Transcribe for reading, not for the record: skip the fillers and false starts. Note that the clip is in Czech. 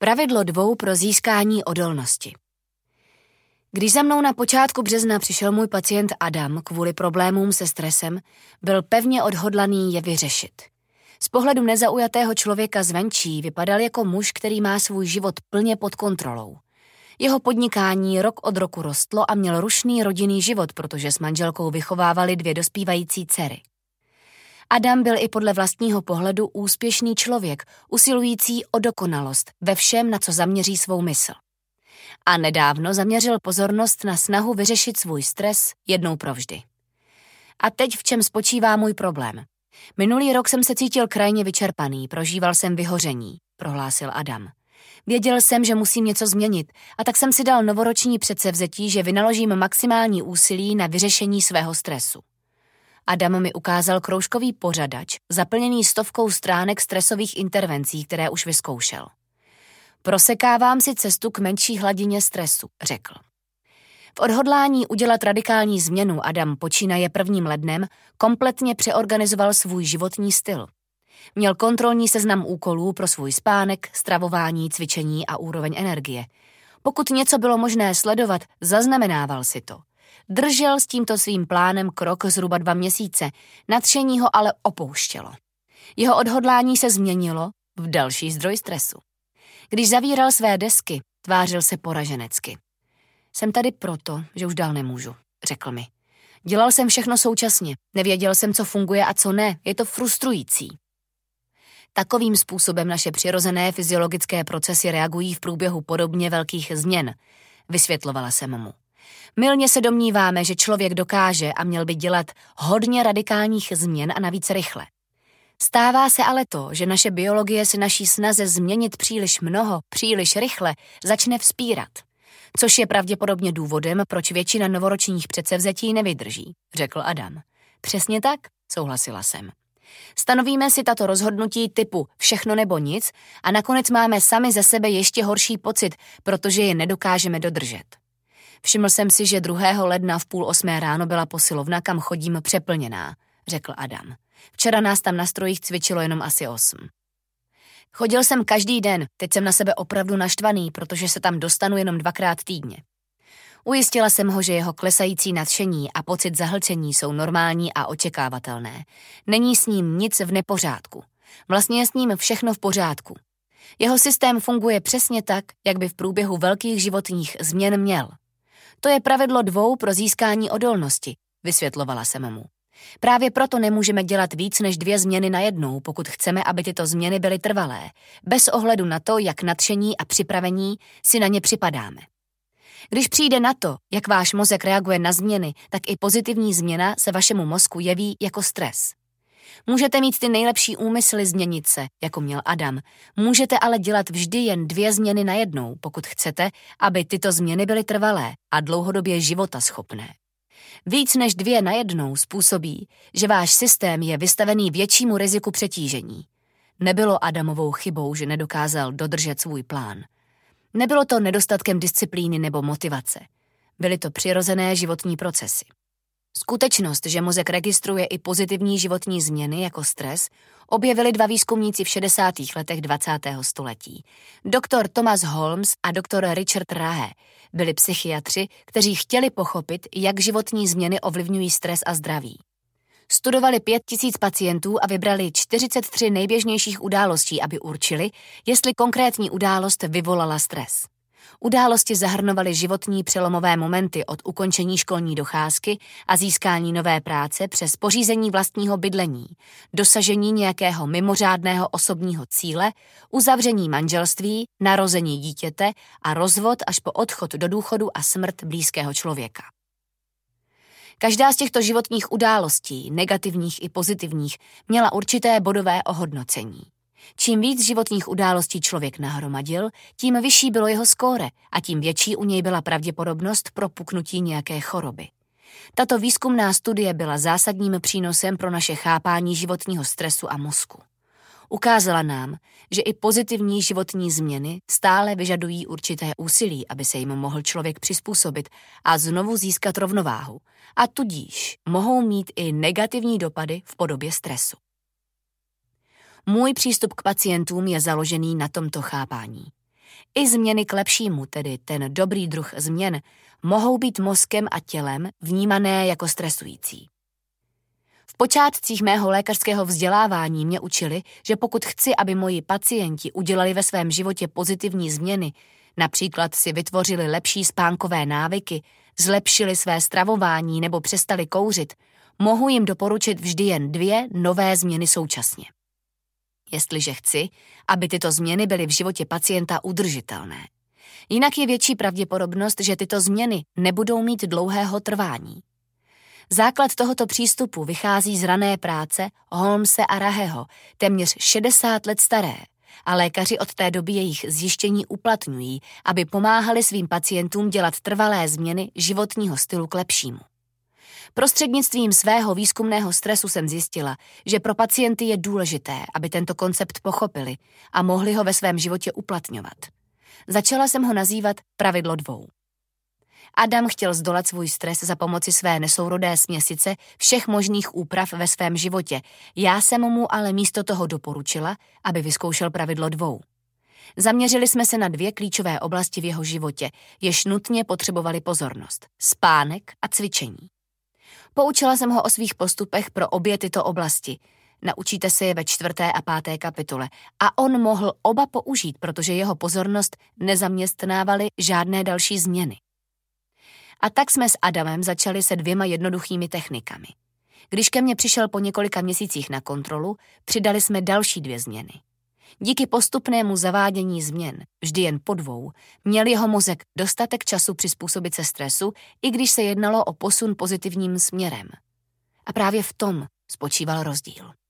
Pravidlo 2 pro získání odolnosti. Když za mnou na počátku března přišel můj pacient Adam kvůli problémům se stresem, byl pevně odhodlaný je vyřešit. Z pohledu nezaujatého člověka zvenčí vypadal jako muž, který má svůj život plně pod kontrolou. Jeho podnikání rok od roku rostlo a měl rušný rodinný život, protože s manželkou vychovávali 2 dospívající dcery. Adam byl i podle vlastního pohledu úspěšný člověk, usilující o dokonalost ve všem, na co zaměří svou mysl. A nedávno zaměřil pozornost na snahu vyřešit svůj stres jednou provždy. A teď v čem spočívá můj problém? Minulý rok jsem se cítil krajně vyčerpaný, prožíval jsem vyhoření, prohlásil Adam. Věděl jsem, že musím něco změnit, a tak jsem si dal novoroční předsevzetí, že vynaložím maximální úsilí na vyřešení svého stresu. Adam mi ukázal kroužkový pořadač, zaplněný 100 stránek stresových intervencí, které už vyzkoušel. Prosekávám si cestu k menší hladině stresu, řekl. V odhodlání udělat radikální změnu Adam počínaje 1. lednem kompletně přeorganizoval svůj životní styl. Měl kontrolní seznam úkolů pro svůj spánek, stravování, cvičení a úroveň energie. Pokud něco bylo možné sledovat, zaznamenával si to. Držel s tímto svým plánem krok zhruba 2 měsíce, nadšení ho ale opouštělo. Jeho odhodlání se změnilo v další zdroj stresu. Když zavíral své desky, tvářil se poraženecky. Jsem tady proto, že už dál nemůžu, řekl mi. Dělal jsem všechno současně, nevěděl jsem, co funguje a co ne, je to frustrující. Takovým způsobem naše přirozené fyziologické procesy reagují v průběhu podobně velkých změn, vysvětlovala jsem mu. Mylně se domníváme, že člověk dokáže a měl by dělat hodně radikálních změn a navíc rychle. Stává se ale to, že naše biologie si naší snaze změnit příliš mnoho, příliš rychle začne vzpírat, což je pravděpodobně důvodem, proč většina novoročních předsevzetí nevydrží, řekl Adam. Přesně tak, souhlasila jsem. Stanovíme si tato rozhodnutí typu všechno nebo nic a nakonec máme sami ze sebe ještě horší pocit, protože je nedokážeme dodržet. Všiml jsem si, že 2. ledna v 7:30 ráno byla posilovna, kam chodím, přeplněná, řekl Adam. Včera nás tam na strojích cvičilo jenom asi 8. Chodil jsem každý den, teď jsem na sebe opravdu naštvaný, protože se tam dostanu jenom 2krát týdně. Ujistila jsem ho, že jeho klesající nadšení a pocit zahlcení jsou normální a očekávatelné. Není s ním nic v nepořádku. Vlastně je s ním všechno v pořádku. Jeho systém funguje přesně tak, jak by v průběhu velkých životních změn měl. To je pravidlo 2 pro získání odolnosti, vysvětlovala jsem mu. Právě proto nemůžeme dělat víc než 2 změny najednou, pokud chceme, aby tyto změny byly trvalé, bez ohledu na to, jak nadšení a připravení si na ně připadáme. Když přijde na to, jak váš mozek reaguje na změny, tak i pozitivní změna se vašemu mozku jeví jako stres. Můžete mít ty nejlepší úmysly změnit se, jako měl Adam. Můžete ale dělat vždy jen 2 změny najednou, pokud chcete, aby tyto změny byly trvalé a dlouhodobě životaschopné. Víc než 2 najednou způsobí, že váš systém je vystavený většímu riziku přetížení. Nebylo Adamovou chybou, že nedokázal dodržet svůj plán. Nebylo to nedostatkem disciplíny nebo motivace. Byly to přirozené životní procesy. Skutečnost, že mozek registruje i pozitivní životní změny jako stres, objevili 2 výzkumníci v 60. letech 20. století. Dr. Thomas Holmes a dr. Richard Rahe byli psychiatři, kteří chtěli pochopit, jak životní změny ovlivňují stres a zdraví. Studovali 5000 pacientů a vybrali 43 nejběžnějších událostí, aby určili, jestli konkrétní událost vyvolala stres. Události zahrnovaly životní přelomové momenty od ukončení školní docházky a získání nové práce přes pořízení vlastního bydlení, dosažení nějakého mimořádného osobního cíle, uzavření manželství, narození dítěte a rozvod až po odchod do důchodu a smrt blízkého člověka. Každá z těchto životních událostí, negativních i pozitivních, měla určité bodové ohodnocení. Čím víc životních událostí člověk nahromadil, tím vyšší bylo jeho skóre a tím větší u něj byla pravděpodobnost propuknutí nějaké choroby. Tato výzkumná studie byla zásadním přínosem pro naše chápání životního stresu a mozku. Ukázala nám, že i pozitivní životní změny stále vyžadují určité úsilí, aby se jim mohl člověk přizpůsobit a znovu získat rovnováhu, a tudíž mohou mít i negativní dopady v podobě stresu. Můj přístup k pacientům je založený na tomto chápání. I změny k lepšímu, tedy ten dobrý druh změn, mohou být mozkem a tělem vnímané jako stresující. V počátcích mého lékařského vzdělávání mě učili, že pokud chci, aby moji pacienti udělali ve svém životě pozitivní změny, například si vytvořili lepší spánkové návyky, zlepšili své stravování nebo přestali kouřit, mohu jim doporučit vždy jen 2 nové změny současně. Jestliže chci, aby tyto změny byly v životě pacienta udržitelné. Jinak je větší pravděpodobnost, že tyto změny nebudou mít dlouhého trvání. Základ tohoto přístupu vychází z rané práce Holmese a Raheho, téměř 60 let staré, a lékaři od té doby jejich zjištění uplatňují, aby pomáhali svým pacientům dělat trvalé změny životního stylu k lepšímu. Prostřednictvím svého výzkumného stresu jsem zjistila, že pro pacienty je důležité, aby tento koncept pochopili a mohli ho ve svém životě uplatňovat. Začala jsem ho nazývat pravidlo 2. Adam chtěl zdolat svůj stres za pomoci své nesourodé směsice všech možných úprav ve svém životě. Já jsem mu ale místo toho doporučila, aby vyzkoušel pravidlo 2. Zaměřili jsme se na 2 klíčové oblasti v jeho životě, jež nutně potřebovaly pozornost: spánek a cvičení. Poučila jsem ho o svých postupech pro obě tyto oblasti. Naučíte se je ve 4. a 5. kapitole. A on mohl oba použít, protože jeho pozornost nezaměstnávaly žádné další změny. A tak jsme s Adamem začali se 2 jednoduchými technikami. Když ke mně přišel po několika měsících na kontrolu, přidali jsme další 2 změny. Díky postupnému zavádění změn, vždy jen po 2, měl jeho mozek dostatek času přizpůsobit se stresu, i když se jednalo o posun pozitivním směrem. A právě v tom spočíval rozdíl.